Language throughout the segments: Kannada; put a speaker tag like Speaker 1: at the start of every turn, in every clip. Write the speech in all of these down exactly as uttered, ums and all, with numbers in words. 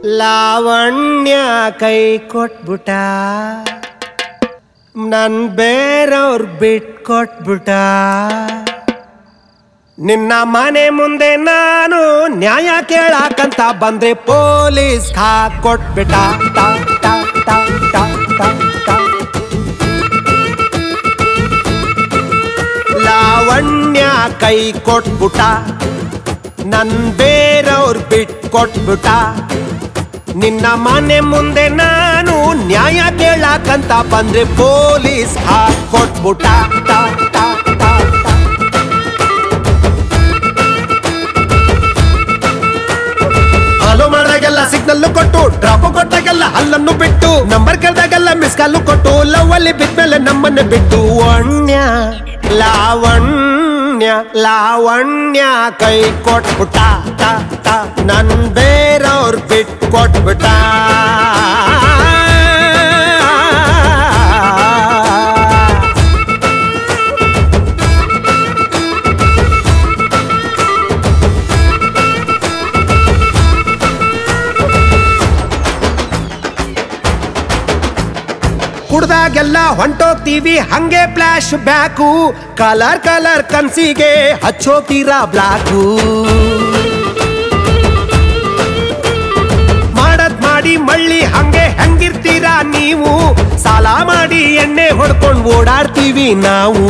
Speaker 1: ಲಾವಣ್ಯ ಕೈ ಕೊಟ್ಬಿಟ, ನನ್ ಬೇರೆಯವ್ರ್ ಬಿಟ್ಕೊಟ್ಬಿಟ. ನಿನ್ನ ಮನೆ ಮುಂದೆ ನಾನು ನ್ಯಾಯ ಕೇಳಾಕಂತ ಬಂದ್ರೆ ಪೊಲೀಸ್ ಹಾಕೊಟ್ಬಿಟ. ಟ ಟ ಟ ಟ ಟ ಟ. ಲಾವಣ್ಯ ಕೈ ಕೊಟ್ಬಿಟ, ನನ್ ಬೇರೆಯವ್ರ್ ಬಿಟ್ಕೊಟ್ಬಿಟ. ನಿನ್ನ ಮನೆ ಮುಂದೆ ನಾನು ನ್ಯಾಯ ಕೇಳಾಕಂತ ಬಂದ್ರೆ ಪೊಲೀಸ್ ಹಾಕೊಟ್ಬಿಟ. ಟ ಟ ಟ ಟ. ಹಲೋ ಮಾಡಿದಾಗೆಲ್ಲ ಸಿಗ್ನಲ್ ಕೊಟ್ಟು, ಡ್ರಾಪ್ ಕೊಟ್ಟಾಗೆಲ್ಲ ಹಲ್ಲನ್ನು ಬಿಟ್ಟು, ನಂಬರ್ ಕೇಳಿದಾಗೆಲ್ಲ ಮಿಸ್ ಕಾಲು ಕೊಟ್ಟು, ಲವ್ ಅಲ್ಲಿ ಬಿದ್ಮೇಲೆ ನಮ್ಮನ್ನ ಬಿಟ್ಟು. ವಣ್ಯ ಲಾವಣ್ಯ ಲಾವಣ್ಯ ಕೈ ಕೊಟ್ಬಿಟ, ಟ ಟ. ನನ್ ಬೇರೆಯವ್ರ್ ಬಿಟ್ಕೊಟ್ಬಿಟ. ಕುಡ್ದಾಗೆಲ್ಲ ಹೊಂಟೋಗ್ತೀವಿ ಹಂಗೆ ಫ್ಲಾಶ್ ಬ್ಯಾಕು, ಕಲರ್ ಕಲರ್ ಕನ್ಸಿಗೆ ಹಚ್ಚೋತೀರಾ ಬ್ಲಾಕು. ಮಾಡದ್ ಮಾಡಿ ಮಳ್ಳಿ ಹಂಗೆ ಹೆಂಗಿರ್ತೀರಾ ನೀವು, ಸಾಲ ಮಾಡಿ ಎಣ್ಣೆ ಹೊಡ್ಕೊಂಡ್ ಓಡಾಡ್ತೀವಿ ನಾವು.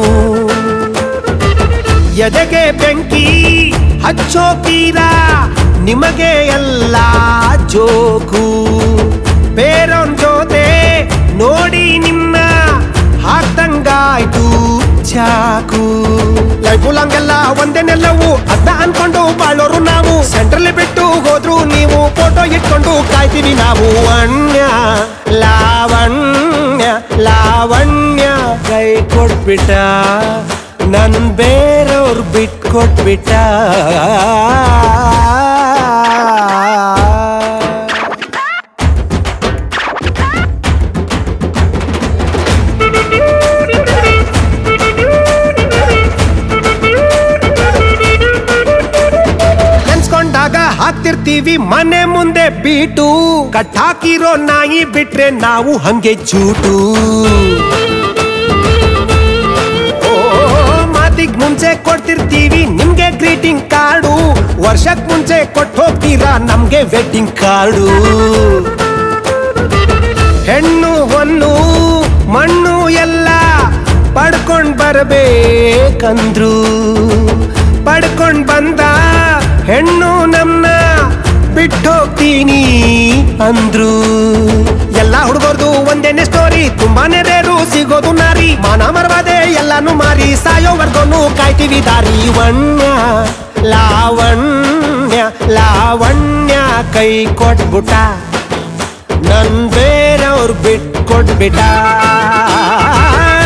Speaker 1: ಎದೆಗೆ ಬೆಂಕಿ ಹಚ್ಚೋತೀರಾ, ನಿಮಗೆ ಎಲ್ಲ ಜೋಕು. ಬೇರೊಂದ್ ಜೊತೆ ನೋಡಿ ನಿನ್ನ ಹಾಕ್ದಂಗಾಯ್ತು ಚಾಕು. ಲೈಫು ಲಾಂಗೆಲ್ಲ ಒಂದೇನೆಲ್ಲವು ಅದ್ನ ಅನ್ಕೊಂಡು ಬಾಳೋರು ನಾವು. ಸೆಂಟ್ರಲ್ಲಿ ಬಿಟ್ಟು ಹೋದ್ರು ನೀವು, ಫೋಟೋ ಇಟ್ಕೊಂಡು ಕಾಯ್ತೀವಿ ನಾವು. ವಣ್ಯ ಲಾವಣ್ಯ ಲಾವಣ್ಯ ಕೈ ಕೊಟ್ಬಿಟ, ನನ್ ಬೇರೆಯವ್ರ್ ಬಿಟ್ಕೊಟ್ಬಿಟ. ಹಾಕ್ತಿರ್ತೀವಿ ಮನೆ ಮುಂದೆ ಬೀಟು, ಕಟ್ ಹಾಕಿರೋ ನಾಯಿ ಬಿಟ್ರೆ ನಾವು ಹಂಗೆ ಜೂಟು. ಓ ಮಾತಿಗ್ ಮುಂಚೆ ಕೊಡ್ತಿರ್ತೀವಿ ನಿಮ್ಗೆ ಗ್ರೀಟಿಂಗ್ ಕಾರ್ಡು, ವರ್ಷಕ್ ಮುಂಚೆ ಕೊಟ್ಟು ಹೋಗ್ತೀರಾ ನಮ್ಗೆ ವೆಡ್ಡಿಂಗ್ ಕಾರ್ಡು. ಹೆಣ್ಣು ಹೊನ್ನು ಮಣ್ಣು ಎಲ್ಲ ಪಡ್ಕೊಂಡ್ ಬರ್ಬೇಕಂದ್ರು, ಪಡ್ಕೊಂಡ್ ಬಂದ ಹೆಣ್ಣು ನಮ್ನ ಬಿಟ್ಟೋಗ್ತೀನಿ ಅಂದ್ರು. ಎಲ್ಲ ಹುಡುಗರ್ದು ಒಂದೇನೆ ಸ್ಟೋರಿ, ತುಂಬಾನೇ ರೇರು ಸಿಗೋದು ನಾರಿ. ಮಾನ ಮರವಾದೆ ಎಲ್ಲಾನು ಮಾರಿ, ಸಾಯೋವರ್ಗೋನು ಕಾಯ್ತೀವಿ ದಾರಿ. ವಣ್ಯ ಲಾವಣ್ಯ ಲಾವಣ್ಯ ಕೈ ಕೊಟ್ಬಿಟ, ನನ್ ಬೇರೆಯವ್ರ್ ಬಿಟ್ಕೊಟ್ಬಿಟ.